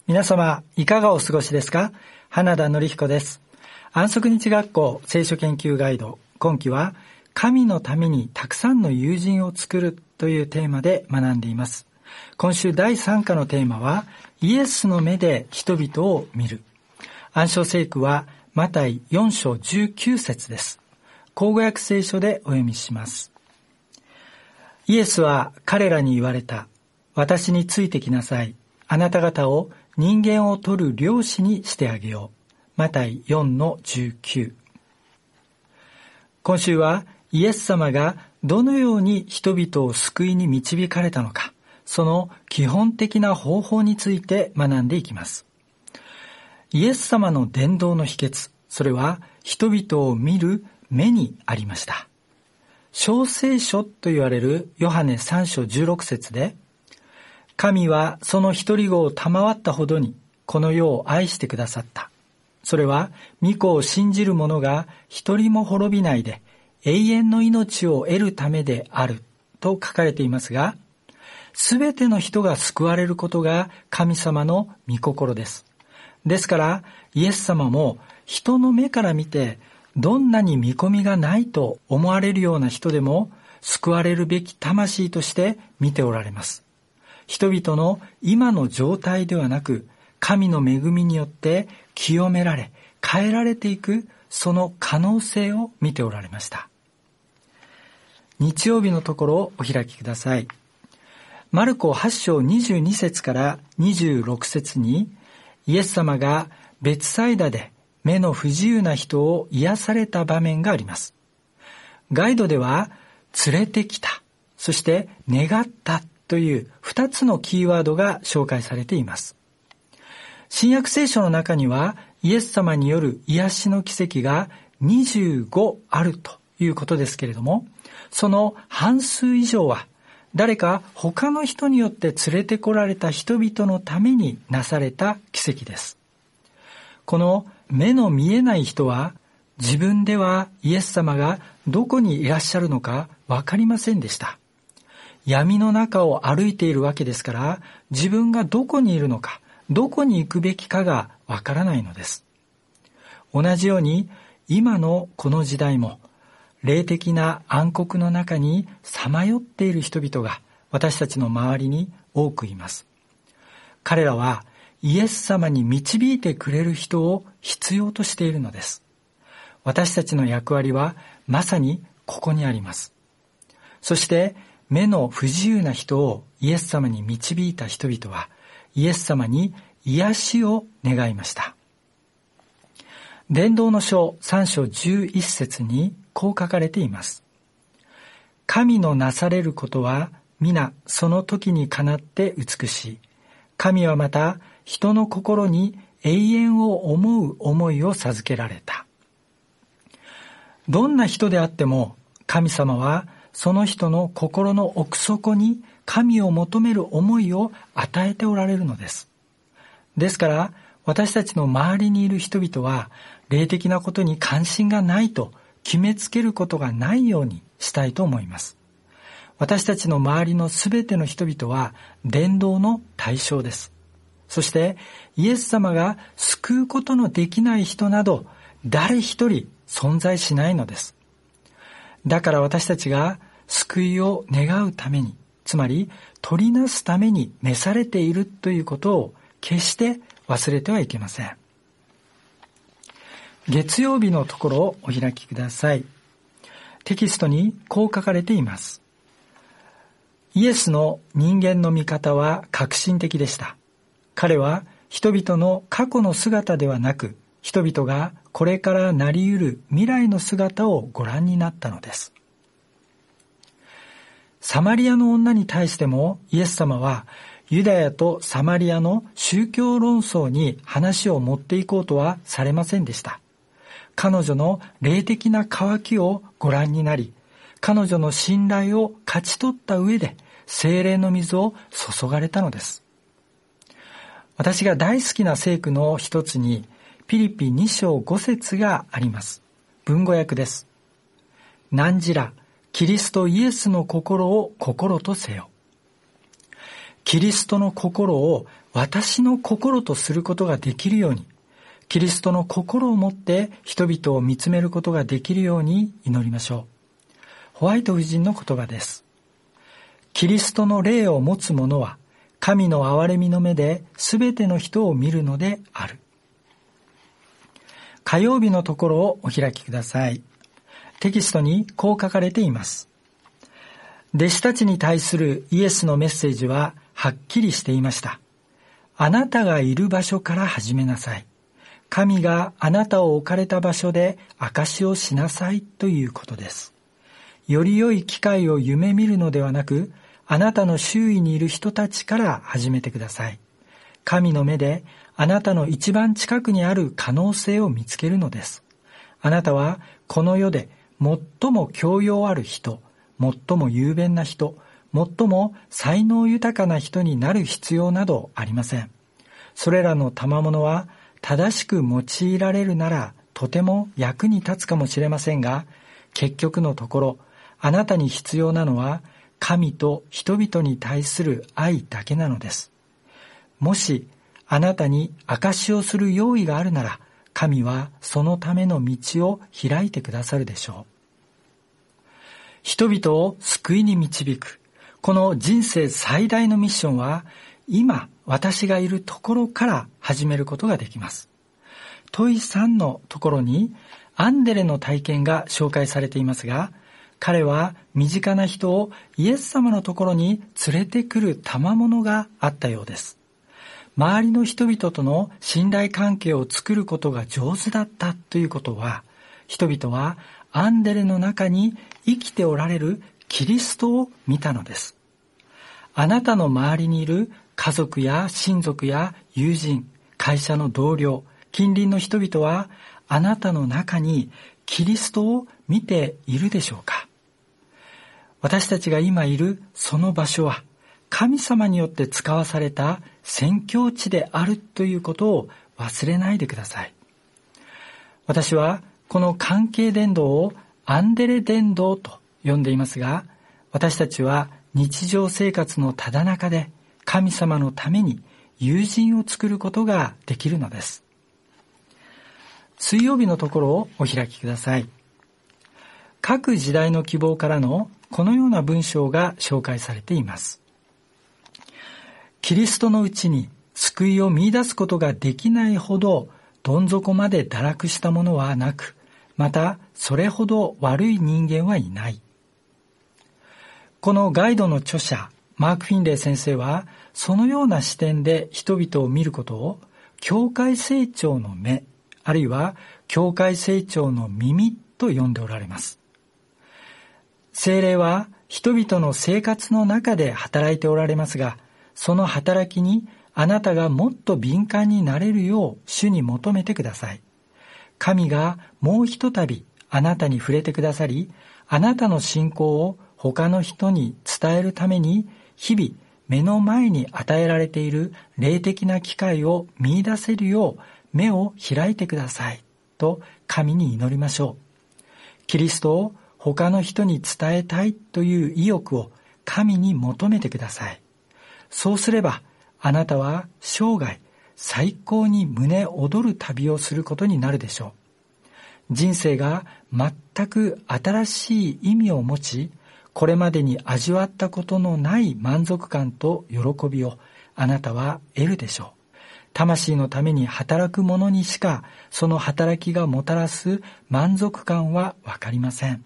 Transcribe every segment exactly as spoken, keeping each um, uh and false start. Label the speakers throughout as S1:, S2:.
S1: 皆様いかがお過ごしですか？花田典彦です。安息日学校聖書研究ガイド、今期は神のためにたくさんの友人を作るというテーマで学んでいます。今週だいさん課のテーマはイエスの目で人々を見る。暗唱聖句はマタイよん章じゅうきゅう節です。口語訳聖書でお読みします。イエスは彼らに言われた。私についてきなさい。あなた方を人間を取る漁師にしてあげよう。マタイよんのじゅうきゅう。今週はイエス様がどのように人々を救いに導かれたのか、その基本的な方法について学んでいきます。イエス様の伝道の秘訣、それは人々を見る目にありました。小聖書と言われるヨハネさん章じゅうろく節で、神はその一人子を賜ったほどにこの世を愛してくださった。それは御子を信じる者が一人も滅びないで永遠の命を得るためであると書かれていますが、すべての人が救われることが神様の御心です。ですからイエス様も人の目から見てどんなに見込みがないと思われるような人でも救われるべき魂として見ておられます。人々の今の状態ではなく、神の恵みによって清められ、変えられていくその可能性を見ておられました。日曜日のところをお開きください。マルコはち章にじゅうに節からにじゅうろく節に、イエス様がベツサイダで目の不自由な人を癒された場面があります。ガイドでは、連れてきた、そして願ったという二つのキーワードが紹介されています。新約聖書の中にはイエス様による癒しの奇跡がにじゅうごあるということですけれども、その半数以上は誰か他の人によって連れてこられた人々のためになされた奇跡です。この目の見えない人は自分ではイエス様がどこにいらっしゃるのかわかりませんでした。闇の中を歩いているわけですから、自分がどこにいるのか、どこに行くべきかがわからないのです。同じように、今のこの時代も、霊的な暗黒の中にさまよっている人々が私たちの周りに多くいます。彼らはイエス様に導いてくれる人を必要としているのです。私たちの役割はまさにここにあります。そして、目の不自由な人をイエス様に導いた人々はイエス様に癒しを願いました。伝道の書さん章じゅういち節にこう書かれています。神のなされることは皆その時にかなって美しい。神はまた人の心に永遠を思う思いを授けられた。どんな人であっても神様はその人の心の奥底に神を求める思いを与えておられるのです。ですから私たちの周りにいる人々は霊的なことに関心がないと決めつけることがないようにしたいと思います。私たちの周りのすべての人々は伝道の対象です。そしてイエス様が救うことのできない人など誰一人存在しないのです。だから私たちが救いを願うために、つまり取りなすために召されているということを決して忘れてはいけません。月曜日のところをお開きください。テキストにこう書かれています。イエスの人間の見方は革新的でした。彼は人々の過去の姿ではなく、人々がこれからなり得る未来の姿をご覧になったのです。サマリアの女に対してもイエス様はユダヤとサマリアの宗教論争に話を持っていこうとはされませんでした。彼女の霊的な渇きをご覧になり、彼女の信頼を勝ち取った上で聖霊の水を注がれたのです。私が大好きな聖句の一つにピリピに章ご節があります。文語訳です。汝らキリストイエスの心を心とせよ。 キリストの心を私の心とすることができるように、キリストの心を持って人々を見つめることができるように祈りましょう。ホワイト夫人の言葉です。キリストの霊を持つ者は、神の憐れみの目で全ての人を見るのである。火曜日のところをお開きください。テキストにこう書かれています。弟子たちに対するイエスのメッセージははっきりしていました。あなたがいる場所から始めなさい。神があなたを置かれた場所で証しをしなさいということです。より良い機会を夢見るのではなく、あなたの周囲にいる人たちから始めてください。神の目であなたの一番近くにある可能性を見つけるのです。あなたはこの世で最も教養ある人、最も雄弁な人、最も才能豊かな人になる必要などありません。それらの賜物は正しく用いられるならとても役に立つかもしれませんが、結局のところ、あなたに必要なのは神と人々に対する愛だけなのです。もしあなたに証しをする用意があるなら、神はそのための道を開いてくださるでしょう。人々を救いに導く、この人生最大のミッションは、今私がいるところから始めることができます。問いさんのところにアンデレの体験が紹介されていますが、彼は身近な人をイエス様のところに連れてくる賜物があったようです。周りの人々との信頼関係を作ることが上手だったということは、人々はアンデレの中に生きておられるキリストを見たのです。あなたの周りにいる家族や親族や友人、会社の同僚、近隣の人々はあなたの中にキリストを見ているでしょうか。私たちが今いるその場所は神様によって使わされた宣教地であるということを忘れないでください。私はこの関係伝道をアンデレ伝道と呼んでいますが、私たちは日常生活のただ中で神様のために友人を作ることができるのです。水曜日のところをお開きください。各時代の希望からのこのような文章が紹介されています。キリストのうちに救いを見出すことができないほどどん底まで堕落したものはなく、またそれほど悪い人間はいない。このガイドの著者マーク・フィンレイ先生は、そのような視点で人々を見ることを教会成長の目、あるいは教会成長の耳と呼んでおられます。聖霊は人々の生活の中で働いておられますが、その働きにあなたがもっと敏感になれるよう主に求めてください。神がもうひとたびあなたに触れてくださり、あなたの信仰を他の人に伝えるために日々目の前に与えられている霊的な機会を見出せるよう目を開いてくださいと神に祈りましょう。キリストを他の人に伝えたいという意欲を神に求めてください。そうすればあなたは生涯最高に胸躍る旅をすることになるでしょう。人生が全く新しい意味を持ち、これまでに味わったことのない満足感と喜びをあなたは得るでしょう。魂のために働く者にしかその働きがもたらす満足感はわかりません。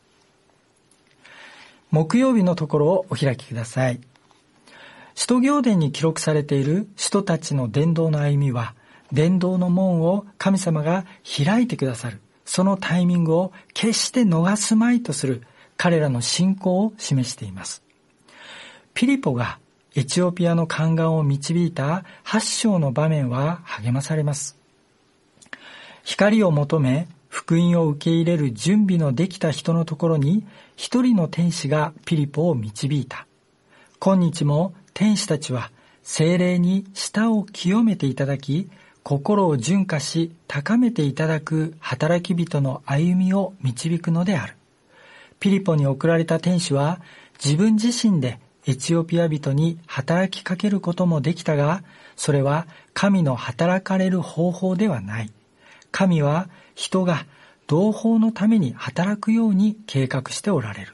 S1: 木曜日のところをお開きください。使徒行伝に記録されている使徒たちの伝道の歩みは、伝道の門を神様が開いてくださる、そのタイミングを決して逃すまいとする彼らの信仰を示しています。ピリポがエチオピアの宦官を導いた八章の場面は励まされます。光を求め福音を受け入れる準備のできた人のところに一人の天使がピリポを導いた。今日も天使たちは聖霊に舌を清めていただき、心を純化し高めていただく働き人の歩みを導くのである。ピリポに送られた天使は自分自身でエチオピア人に働きかけることもできたが、それは神の働かれる方法ではない。神は人が同胞のために働くように計画しておられる。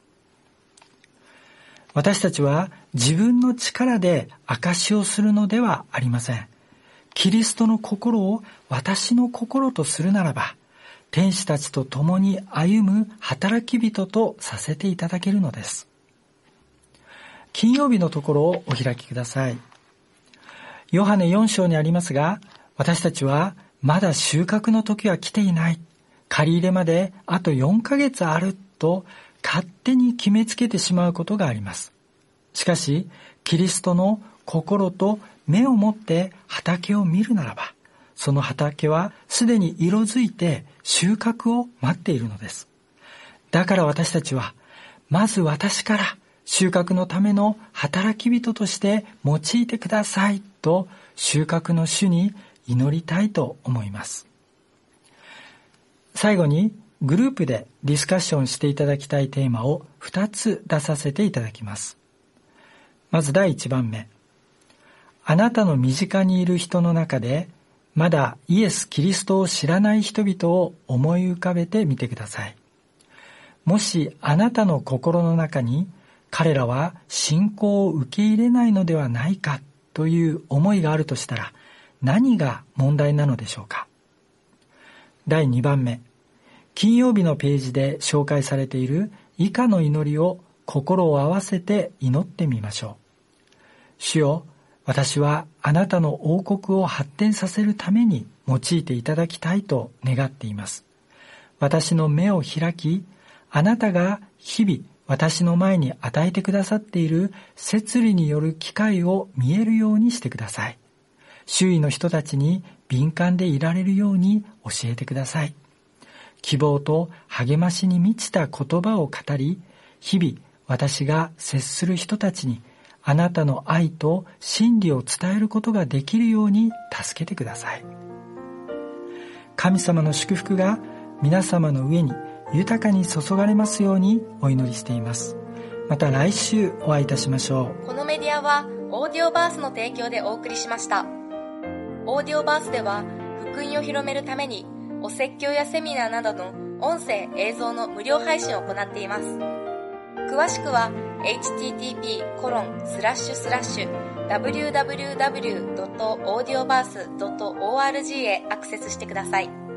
S1: 私たちは自分の力で証しをするのではありません。キリストの心を私の心とするならば、天使たちと共に歩む働き人とさせていただけるのです。金曜日のところをお開きください。ヨハネよん章にありますが、私たちはまだ収穫の時は来ていない。借り入れまであとよんかげつあると勝手に決めつけてしまうことがあります。しかし、キリストの心と目を持って畑を見るならば、その畑はすでに色づいて収穫を待っているのです。だから私たちは、まず私から収穫のための働き人として用いてくださいと収穫の主に祈りたいと思います。最後にグループでディスカッションしていただきたいテーマをふたつ出させていただきます。まずだいいちばんめ。あなたの身近にいる人の中でまだイエス・キリストを知らない人々を思い浮かべてみてください。もしあなたの心の中に彼らは信仰を受け入れないのではないかという思いがあるとしたら、何が問題なのでしょうか。だいにばんめ。金曜日のページで紹介されている以下の祈りを心を合わせて祈ってみましょう。主よ、私はあなたの王国を発展させるために用いていただきたいと願っています。私の目を開き、あなたが日々私の前に与えてくださっている摂理による機会を見えるようにしてください。周囲の人たちに敏感でいられるように教えてください。希望と励ましに満ちた言葉を語り、日々私が接する人たちにあなたの愛と真理を伝えることができるように助けてください。神様の祝福が皆様の上に豊かに注がれますようにお祈りしています。また来週お会いいたしましょう。
S2: このメディアはオーディオバースの提供でお送りしました。オーディオバースでは福音を広めるためにお説教やセミナーなどの音声映像の無料配信を行っています。詳しくは エイチティーティーピーコロンスラッシュスラッシュダブリューダブリューダブリュードットオーディオバースドットオーアールジー へアクセスしてください。